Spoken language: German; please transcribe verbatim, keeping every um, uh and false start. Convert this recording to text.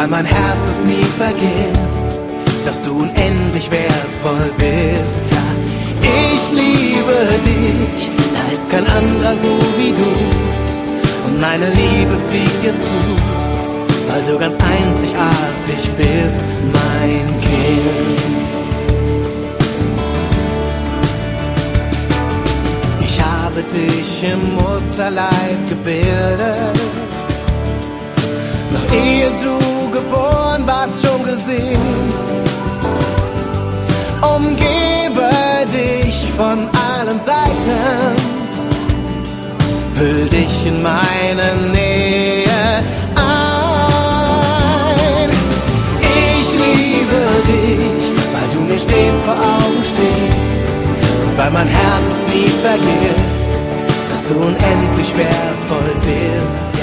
mein Herz es nie vergisst, dass du unendlich wertvoll bist. Ja, ich liebe dich, da ist kein anderer so wie du. Und meine Liebe fliegt dir zu, weil du ganz einzigartig bist, mein Kind. Ich habe dich im Mutterleib gebildet, noch ehe du geboren warst, schon gesehen. Umgebe dich von allen Seiten, hüll dich in meine Nähe ein. Ich liebe dich, weil du mir stets vor Augen stehst und weil mein Herz es nie vergisst, dass du unendlich wertvoll bist.